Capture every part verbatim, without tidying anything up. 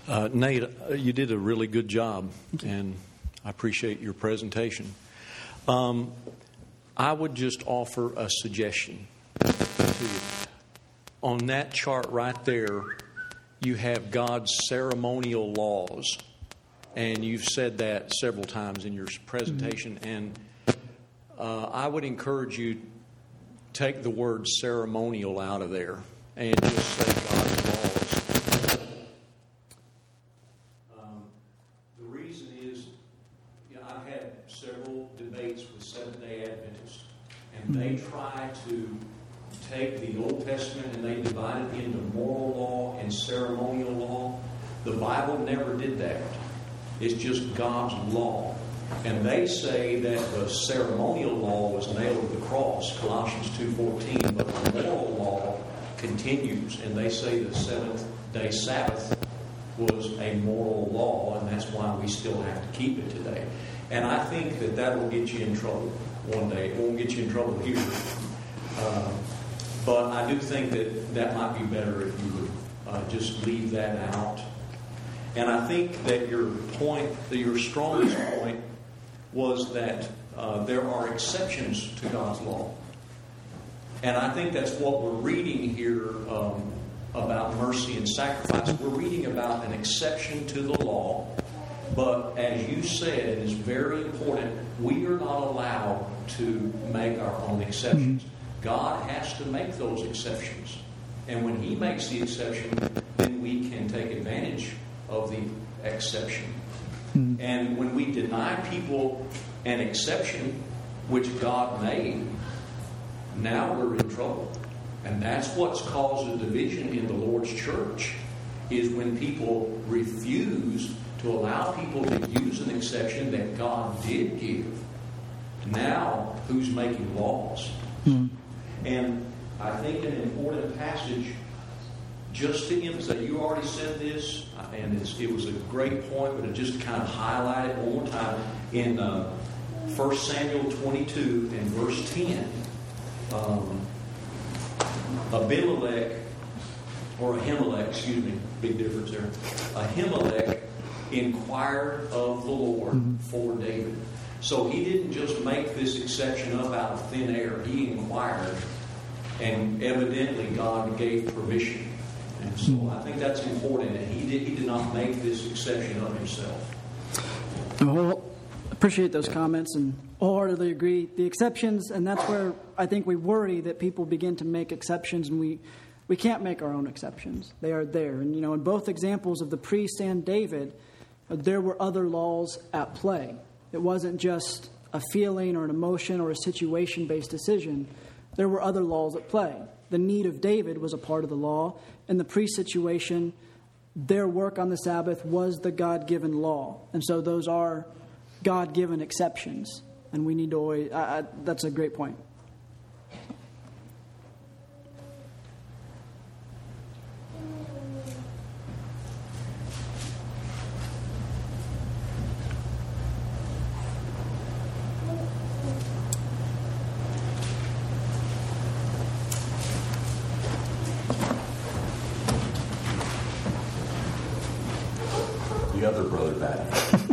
Uh, Nate, uh, you did a really good job, and I appreciate your presentation. Um, I would just offer a suggestion to you. On that chart right there, you have God's ceremonial laws, and you've said that several times in your presentation. Mm-hmm. And uh, I would encourage you to take the word ceremonial out of there and just say God's laws. Um, the reason is, you know, I've had several debates with Seventh-day Adventists, and they try to take the Old Testament and they divide it into moral law and ceremonial law. The Bible never did that. It's just God's law. And they say that the ceremonial law was nailed to the cross, Colossians two fourteen, but the moral law continues. And they say the seventh-day Sabbath was a moral law, and that's why we still have to keep it today. And I think that that will get you in trouble one day. It won't get you in trouble here. Uh, but I do think that that might be better if you would uh, just leave that out. And I think that your point, that your strongest point, was that uh, there are exceptions to God's law. And I think that's what we're reading here um, about mercy and sacrifice. We're reading about an exception to the law. But as you said, it is very important, we are not allowed to make our own exceptions. God has to make those exceptions. And when He makes the exception, then we can take advantage of the exception. Mm-hmm. And when we deny people an exception which God made, now we're in trouble. And that's what's caused a division in the Lord's church, is when people refuse to allow people to use an exception that God did give. Now, who's making laws? Mm-hmm. And I think an important passage, just to emphasize, you already said this, and it's, it was a great point, but it just kind of highlight it one more time. In uh, First Samuel twenty-two and verse ten, um, Abimelech, or Ahimelech, excuse me, big difference there. Ahimelech inquired of the Lord mm-hmm. for David. So he didn't just make this exception up out of thin air. He inquired, and evidently God gave permission. And so I think that's important. And he did, he did not make this exception of himself. Well, appreciate those comments and wholeheartedly agree. The exceptions, and that's where I think we worry that people begin to make exceptions, and we, we can't make our own exceptions. They are there. And, you know, in both examples of the priest and David, there were other laws at play. It wasn't just a feeling or an emotion or a situation-based decision. There were other laws at play. The need of David was a part of the law. In the priest situation, their work on the Sabbath was the God-given law. And so those are God-given exceptions. And we need to always... I, I, that's a great point. Other brother back.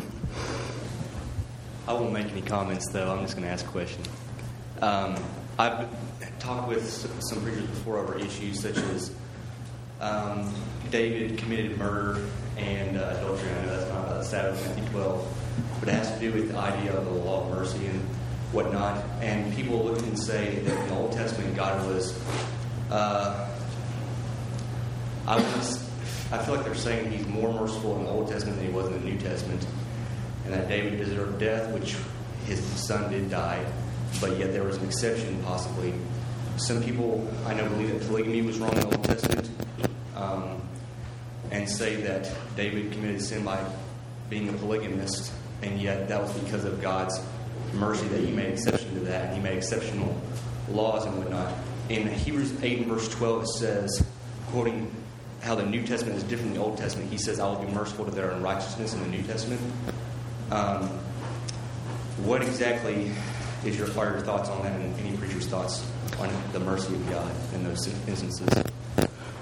I won't make any comments, though. I'm just going to ask a question. Um, I've talked with some preachers before over issues such as um, David committed murder and uh, adultery. I know that's not about the Sabbath, Matthew twelve, but it has to do with the idea of the law of mercy and whatnot. And people look and say that in the Old Testament, God was... Uh, I was I feel like they're saying He's more merciful in the Old Testament than He was in the New Testament, and that David deserved death, which his son did die, but yet there was an exception, possibly. Some people, I know, believe that polygamy was wrong in the Old Testament, um, and say that David committed sin by being a polygamist, and yet that was because of God's mercy that He made exception to that, and He made exceptional laws and whatnot. In Hebrews eight and verse twelve, it says, quoting how the New Testament is different than the Old Testament, He says, I will be merciful to their unrighteousness in the New Testament. Um, what exactly is your, are your thoughts on that, and any preacher's thoughts on the mercy of God in those instances?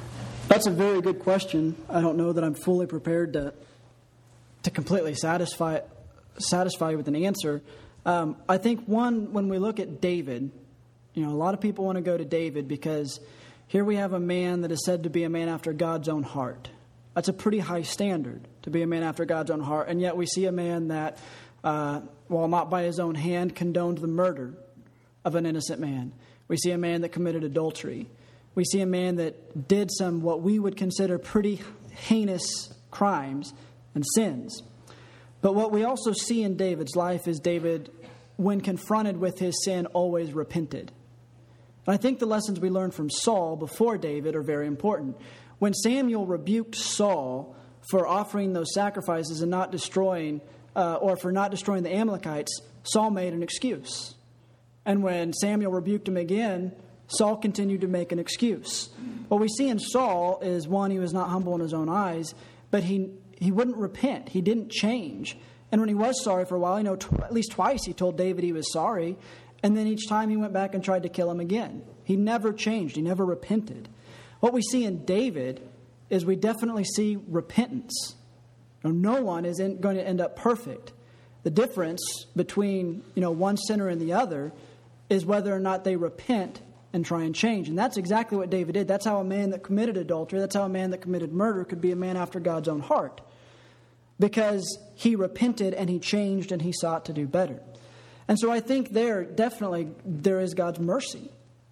That's a very good question. I don't know that I'm fully prepared to to completely satisfy satisfy you with an answer. Um, I think one, when we look at David, you know, a lot of people want to go to David because here we have a man that is said to be a man after God's own heart. That's a pretty high standard, to be a man after God's own heart. And yet we see a man that, uh, while not by his own hand, condoned the murder of an innocent man. We see a man that committed adultery. We see a man that did some what we would consider pretty heinous crimes and sins. But what we also see in David's life is David, when confronted with his sin, always repented. And I think the lessons we learned from Saul before David are very important. When Samuel rebuked Saul for offering those sacrifices and not destroying, uh, or for not destroying the Amalekites, Saul made an excuse. And when Samuel rebuked him again, Saul continued to make an excuse. What we see in Saul is, one, he was not humble in his own eyes, but he he wouldn't repent. He didn't change. And when he was sorry for a while, you know, tw- at least twice he told David he was sorry, and then each time he went back and tried to kill him again. He never changed. He never repented. What we see in David is we definitely see repentance. You know, no one is in, going to end up perfect. The difference between, you know, one sinner and the other is whether or not they repent and try and change. And that's exactly what David did. That's how a man that committed adultery, that's how a man that committed murder could be a man after God's own heart. Because he repented and he changed and he sought to do better. And so I think there, definitely, there is God's mercy.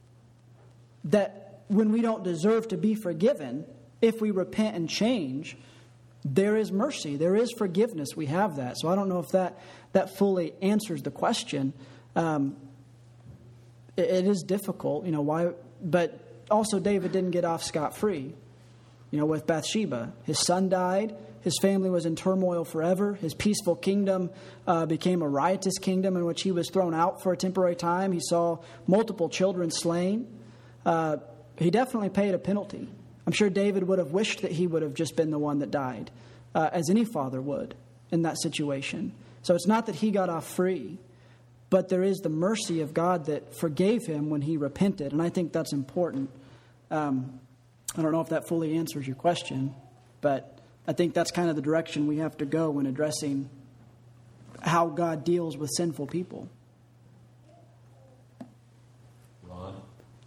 That when we don't deserve to be forgiven, if we repent and change, there is mercy. There is forgiveness. We have that. So I don't know if that, that fully answers the question. Um, it, it is difficult, you know, why, but also David didn't get off scot-free. You know, with Bathsheba, his son died. His family was in turmoil forever. His peaceful kingdom uh, became a riotous kingdom in which he was thrown out for a temporary time. He saw multiple children slain. Uh, he definitely paid a penalty. I'm sure David would have wished that he would have just been the one that died, uh, as any father would in that situation. So it's not that he got off free, but there is the mercy of God that forgave him when he repented. And I think that's important. Um, I don't know if that fully answers your question, but I think that's kind of the direction we have to go when addressing how God deals with sinful people. Ron?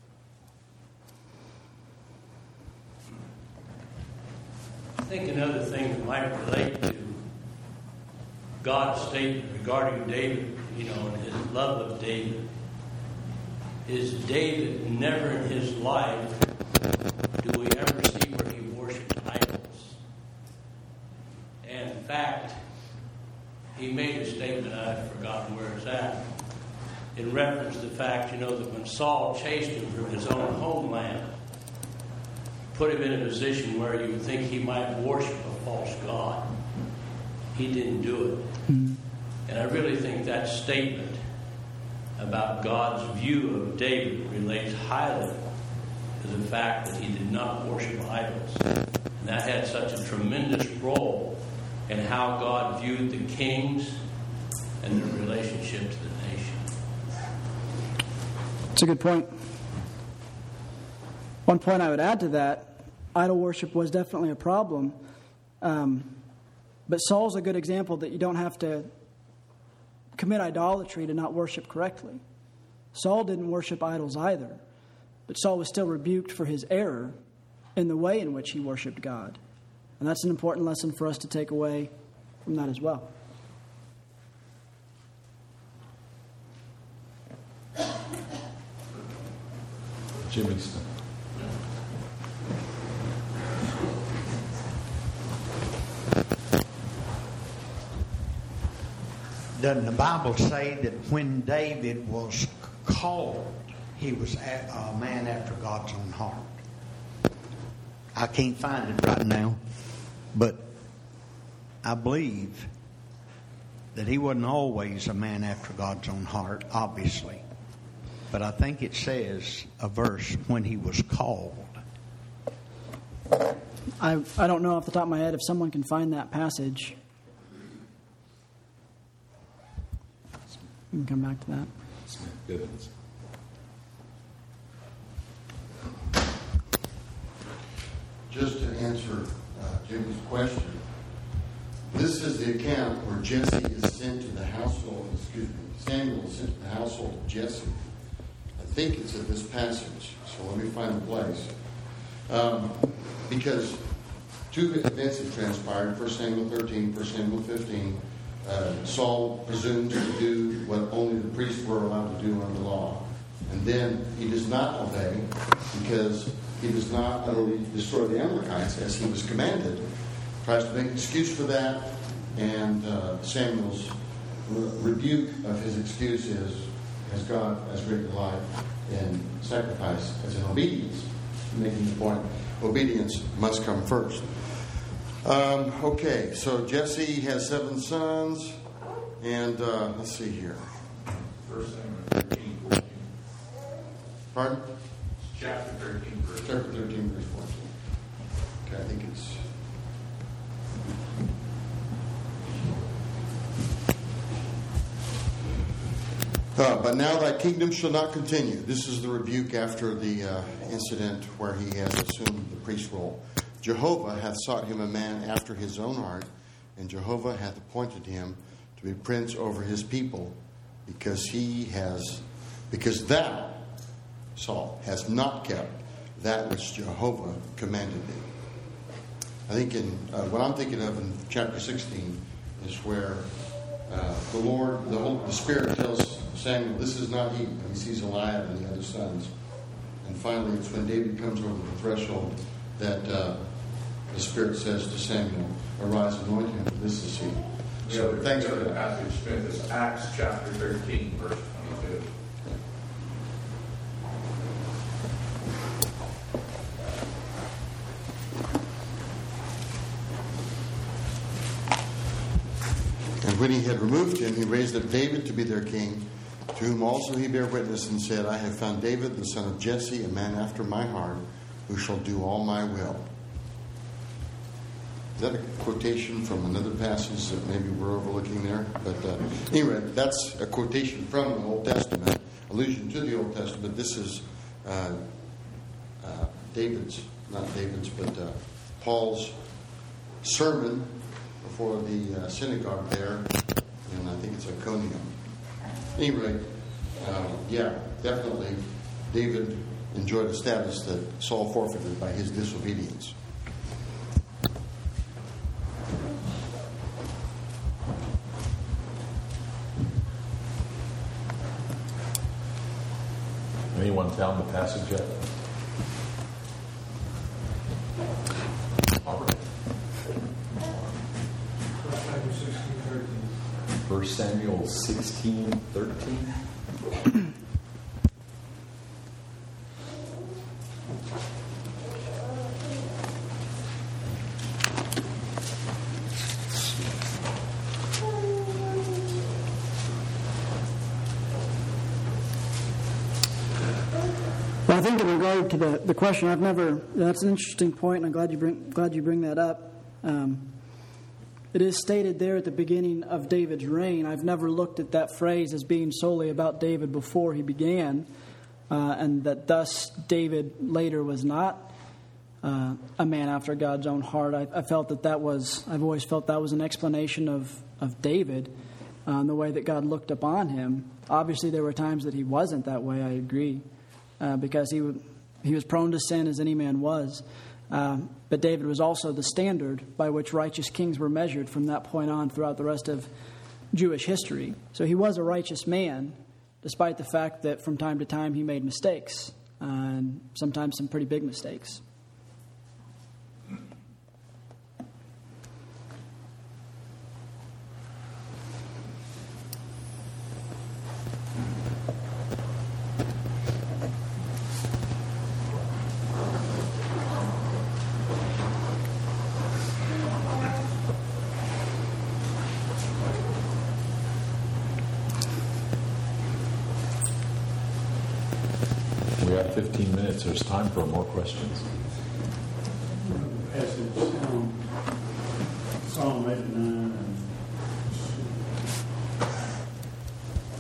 I think another thing that might relate to God's statement regarding David, you know, and his love of David, is David never in his life do we ever see where he worshiped idols. And in fact, he made a statement, I've forgotten where it's at, in reference to the fact, you know, that when Saul chased him from his own homeland, put him in a position where you would think he might worship a false god, he didn't do it. Mm-hmm. And I really think that statement about God's view of David relates highly to the fact that he did not worship idols. And that had such a tremendous role in how God viewed the kings and their relationship to the nation. That's a good point. One point I would add to that, idol worship was definitely a problem. Um, but Saul's a good example that you don't have to commit idolatry to not worship correctly. Saul didn't worship idols either, but Saul was still rebuked for his error in the way in which he worshiped God. And that's an important lesson for us to take away from that as well. Jimmy Smith. Doesn't the Bible say that when David was called, he was a man after God's own heart? I can't find it right now, but I believe that he wasn't always a man after God's own heart, obviously. But I think it says a verse when he was called. I I don't know off the top of my head if someone can find that passage. We can come back to that. Smith Bivens. just to answer uh, Jimmy's question, this is the account where Jesse is sent to the household, excuse me, Samuel is sent to the household of Jesse. I think it's in this passage, so let me find the place. Um, because two events have transpired, First Samuel thirteen, First Samuel fifteen. Uh, Saul presumes to do what only the priests were allowed to do under the law. And then he does not obey because he does not utterly destroy the Amalekites as he was commanded. Tries to make an excuse for that, and uh, Samuel's re- rebuke of his excuse is, as God has great delight in sacrifice as in obedience, making the point, obedience must come first. Um, okay, so Jesse has seven sons, and uh, let's see here. First Samuel thirteen, fourteen. Pardon? Chapter thirteen, verse Chapter thirteen, verse fourteen. Okay, I think it's... Uh, but now thy kingdom shall not continue. This is the rebuke after the uh, incident where he has assumed the priest role. Jehovah hath sought him a man after his own heart, and Jehovah hath appointed him to be prince over his people, because he has, because thou, Saul, has not kept that which Jehovah commanded thee. I think in uh, what I'm thinking of in chapter sixteen is where uh, the Lord, the, Holy, the Spirit tells Samuel, this is not he. And he sees Eliab and the other sons. And finally, it's when David comes over the threshold that uh, the Spirit says to Samuel, arise, anoint him, for this is he. So yeah, thanks the for other that. passage, Smith, is Acts chapter thirteen, verse twenty-two. And when he had removed him, he raised up David to be their king, to whom also he bare witness and said, I have found David, the son of Jesse, a man after my heart, who shall do all my will. Is that a quotation from another passage that maybe we're overlooking there? But uh, anyway, that's a quotation from the Old Testament, allusion to the Old Testament. This is uh, uh, David's, not David's, but uh, Paul's sermon before the uh, synagogue there, and I think it's Iconium. Anyway, uh, yeah, definitely David enjoyed a status that Saul forfeited by his disobedience. Anyone found the passage yet? First Samuel sixteen, thirteen. Well, I think in regard to the, the question, I've never, that's an interesting point, and I'm glad you bring, glad you bring that up. Um, it is stated there at the beginning of David's reign. I've never looked at that phrase as being solely about David before he began, uh, and that thus David later was not uh, a man after God's own heart. I, I felt that that was, I've always felt that was an explanation of, of David, uh, and the way that God looked upon him. Obviously, there were times that he wasn't that way, I agree. Uh, because he would, he was prone to sin as any man was. Um, but David was also the standard by which righteous kings were measured from that point on throughout the rest of Jewish history. So he was a righteous man, despite the fact that from time to time he made mistakes, uh, and sometimes some pretty big mistakes. We have fifteen minutes. There's time for more questions. Passage, um, Psalm eighty-nine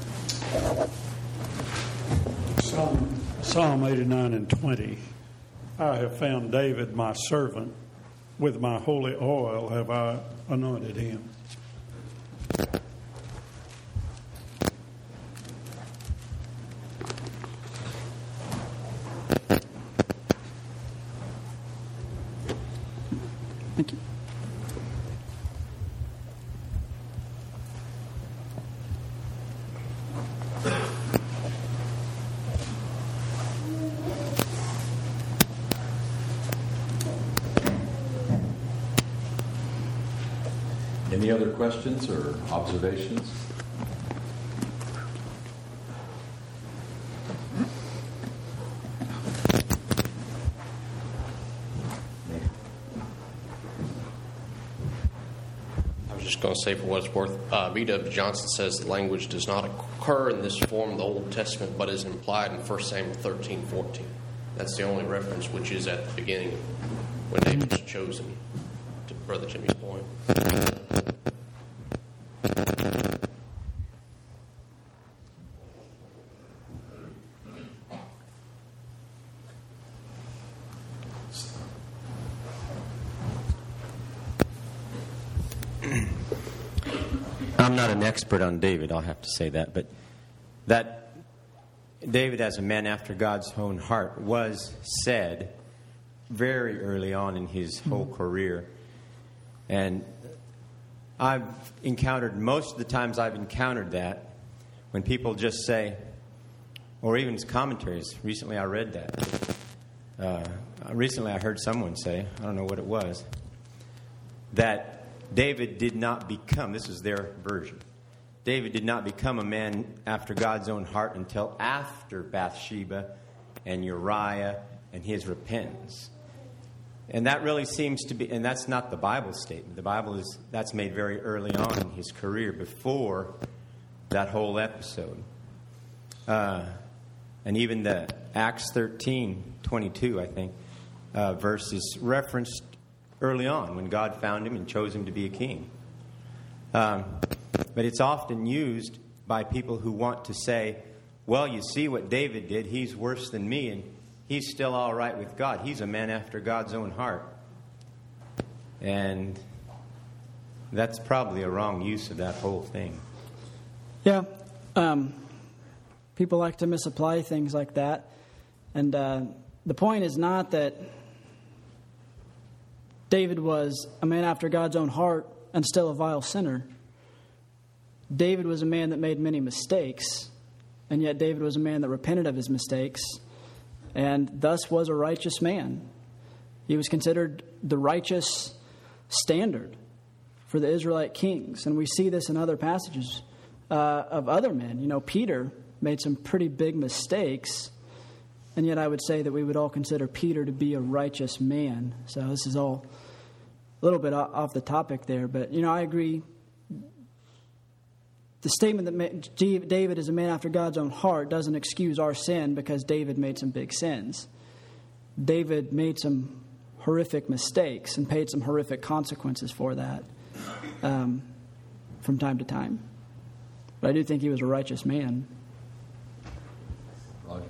and Psalm, Psalm eighty-nine and twenty. I have found David my servant. With my holy oil have I anointed him. Thank you. Any other questions or observations? I was just going to say, for what it's worth, uh, B W Johnson says the language does not occur in this form in the Old Testament, but is implied in First Samuel thirteen fourteen. That's the only reference, which is at the beginning when David was chosen, to Brother Jimmy's point. I'm not an expert on David, I'll have to say that, but that David, as a man after God's own heart, was said very early on in his whole career. And I've encountered, most of the times I've encountered that, when people just say, or even commentaries, recently I read that. Uh, recently I heard someone say, I don't know what it was, that David did not become, this is their version, David did not become a man after God's own heart until after Bathsheba and Uriah and his repentance. And that really seems to be, and that's not the Bible statement. The Bible is, that's made very early on in his career, before that whole episode. Uh, and even the Acts thirteen twenty-two, I think, uh, verse is referenced early on when God found him and chose him to be a king. Um, but it's often used by people who want to say, well, you see what David did, he's worse than me, and he's still all right with God. He's a man after God's own heart. And that's probably a wrong use of that whole thing. Yeah. Um, people like to misapply things like that. And uh, the point is not that David was a man after God's own heart and still a vile sinner. David was a man that made many mistakes, and yet David was a man that repented of his mistakes and thus was a righteous man. He was considered the righteous standard for the Israelite kings, and we see this in other passages uh, of other men. You know, Peter made some pretty big mistakes, and yet I would say that we would all consider Peter to be a righteous man. So this is all a little bit off the topic there, but, you know, I agree. The statement that David is a man after God's own heart doesn't excuse our sin because David made some big sins. David made some horrific mistakes and paid some horrific consequences for that um, from time to time. But I do think he was a righteous man. Roger.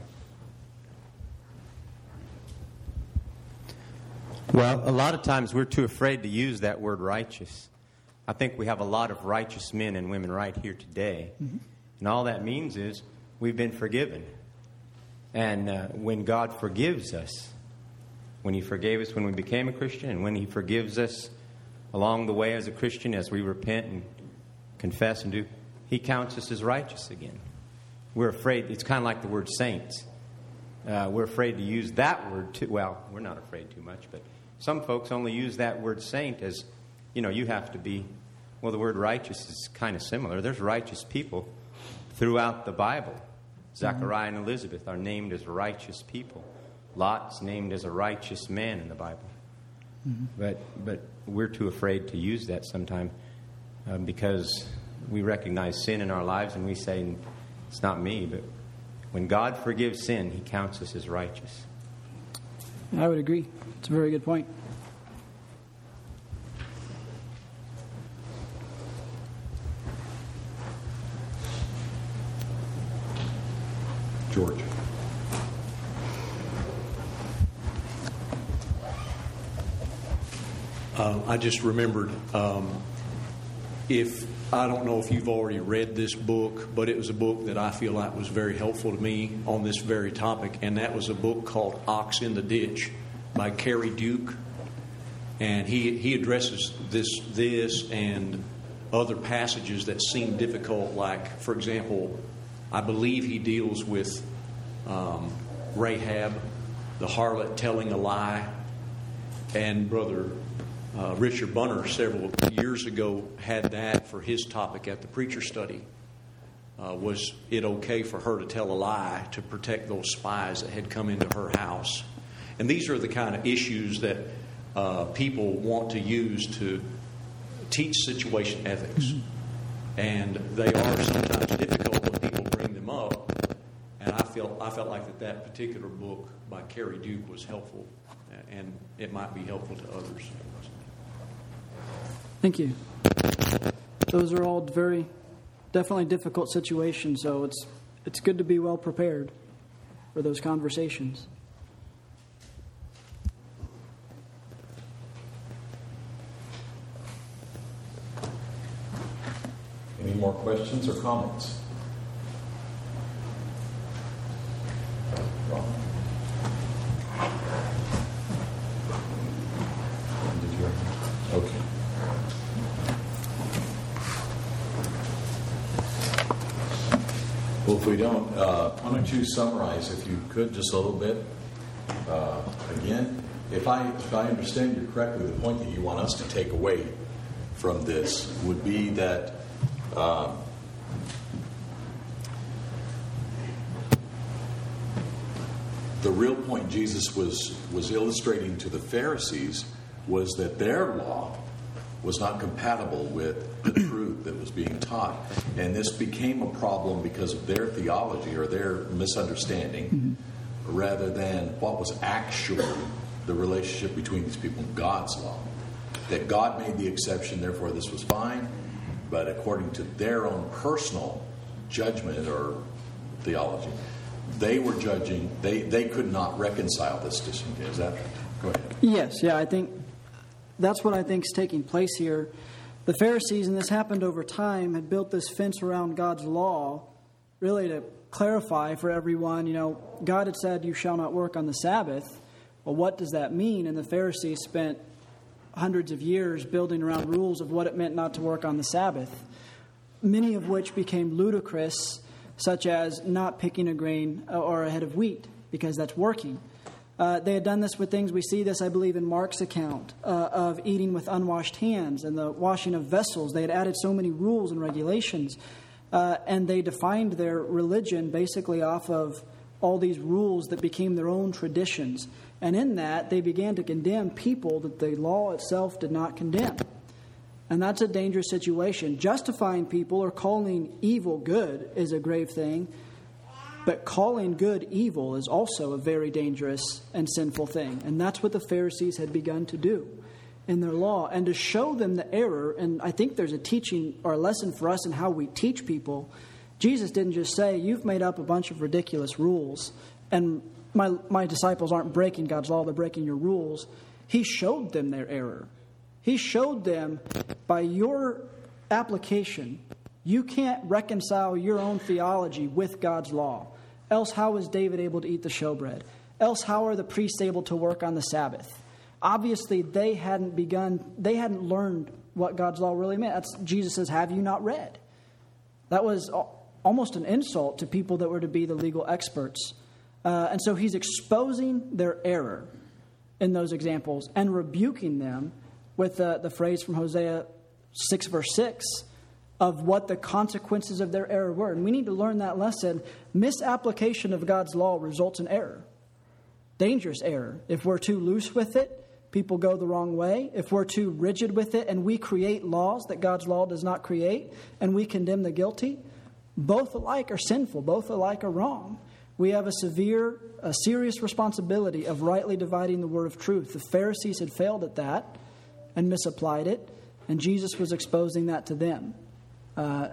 Well, a lot of times we're too afraid to use that word righteous. I think we have a lot of righteous men and women right here today. Mm-hmm. And all that means is we've been forgiven. And uh, when God forgives us, when he forgave us when we became a Christian, and when he forgives us along the way as a Christian, as we repent and confess and do, he counts us as righteous again. We're afraid, it's kind of like the word saints. Uh, we're afraid to use that word too. Well, we're not afraid too much, but some folks only use that word saint as, you know, you have to be, well, the word righteous is kind of similar. There's righteous people throughout the Bible. Zechariah and Elizabeth are named as righteous people. Lot's named as a righteous man in the Bible. Mm-hmm. But but we're too afraid to use that sometimes um, because we recognize sin in our lives and we say, it's not me. But when God forgives sin, he counts us as righteous. I would agree. It's a very good point. George. Uh, I just remembered, um, if I don't know if you've already read this book, but it was a book that I feel like was very helpful to me on this very topic, and that was a book called Ox in the Ditch by Kerry Duke. And he, he addresses this, this and other passages that seem difficult, like, for example, I believe he deals with um, Rahab, the harlot telling a lie. And Brother uh, Richard Bunner several years ago had that for his topic at the preacher study. Uh, was it okay for her to tell a lie to protect those spies that had come into her house? And these are the kind of issues that uh, people want to use to teach situation ethics. Mm-hmm. And they are sometimes difficult when people bring them up. And I felt I felt like that, that particular book by Kerry Duke was helpful, and it might be helpful to others. Thank you. Those are all very, definitely difficult situations, so it's it's good to be well prepared for those conversations. Any more questions or comments? Ron? Did you? Okay. Well, if we don't, uh, why don't you summarize, if you could, just a little bit? Uh, again, if I if I understand you correctly, the point that you want us to take away from this would be that uh, the real point Jesus was was illustrating to the Pharisees was that their law was not compatible with the truth that was being taught. And this became a problem because of their theology or their misunderstanding, mm-hmm. rather than what was actually the relationship between these people and God's law. That God made the exception, therefore this was fine, but according to their own personal judgment or theology, they were judging, they, they could not reconcile this disunity. Is that right? Go ahead. Yes, yeah, I think that's what I think is taking place here. The Pharisees, and this happened over time, had built this fence around God's law, really to clarify for everyone, you know, God had said, you shall not work on the Sabbath. Well, what does that mean? And the Pharisees spent hundreds of years building around rules of what it meant not to work on the Sabbath, many of which became ludicrous, such as not picking a grain or a head of wheat, because that's working. Uh, they had done this with things, we see this, I believe, in Mark's account, uh, of eating with unwashed hands and the washing of vessels. They had added so many rules and regulations, uh, and they defined their religion basically off of all these rules that became their own traditions. And in that, they began to condemn people that the law itself did not condemn. And that's a dangerous situation. Justifying people or calling evil good is a grave thing. But calling good evil is also a very dangerous and sinful thing. And that's what the Pharisees had begun to do in their law. And to show them the error, and I think there's a teaching or a lesson for us in how we teach people. Jesus didn't just say, you've made up a bunch of ridiculous rules, and my, my disciples aren't breaking God's law, they're breaking your rules. He showed them their error. He showed them by your application, you can't reconcile your own theology with God's law. Else, how is David able to eat the showbread? Else, how are the priests able to work on the Sabbath? Obviously, they hadn't begun, they hadn't learned what God's law really meant. That's, Jesus says, have you not read? That was almost an insult to people that were to be the legal experts. Uh, and so he's exposing their error in those examples and rebuking them with the, the phrase from Hosea six, verse six, of what the consequences of their error were. And we need to learn that lesson. Misapplication of God's law results in error. Dangerous error. If we're too loose with it, people go the wrong way. If we're too rigid with it and we create laws that God's law does not create and we condemn the guilty, both alike are sinful. Both alike are wrong. We have a severe, a serious responsibility of rightly dividing the word of truth. The Pharisees had failed at that and misapplied it, and Jesus was exposing that to them. Uh,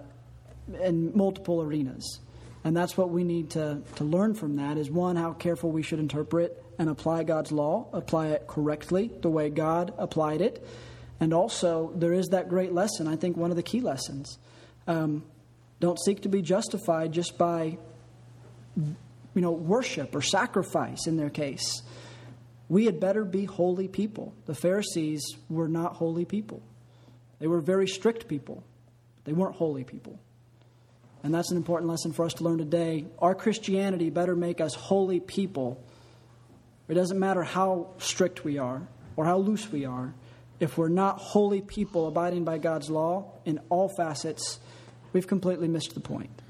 in multiple arenas. And that's what we need to, to learn from that is, one, how careful we should interpret and apply God's law, apply it correctly, the way God applied it. And also, there is that great lesson, I think one of the key lessons. Um, don't seek to be justified just by, you know, worship or sacrifice in their case. We had better be holy people. The Pharisees were not holy people. They were very strict people. They weren't holy people. And that's an important lesson for us to learn today. Our Christianity better make us holy people. It doesn't matter how strict we are or how loose we are. If we're not holy people abiding by God's law in all facets, we've completely missed the point.